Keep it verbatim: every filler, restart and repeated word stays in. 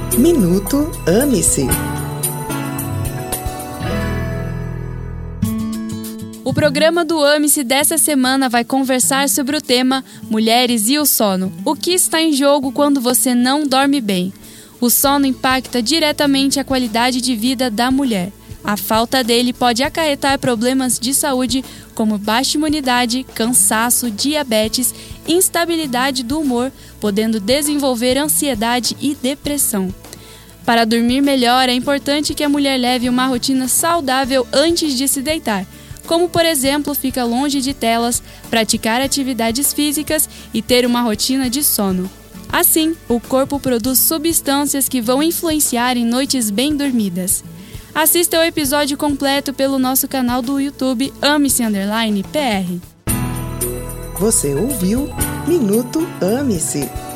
Minuto Ame-se. O programa do Ame-se dessa semana vai conversar sobre o tema Mulheres e o sono. O que está em jogo quando você não dorme bem? O sono impacta diretamente a qualidade de vida da mulher. A falta dele pode acarretar problemas de saúde como baixa imunidade, cansaço, diabetes, instabilidade do humor, podendo desenvolver ansiedade e depressão. Para dormir melhor, é importante que a mulher leve uma rotina saudável antes de se deitar, como, por exemplo, ficar longe de telas, praticar atividades físicas e ter uma rotina de sono. Assim, o corpo produz substâncias que vão influenciar em noites bem dormidas. Assista ao episódio completo pelo nosso canal do YouTube Ame-se Underline P R. Você ouviu Minuto Ame-se.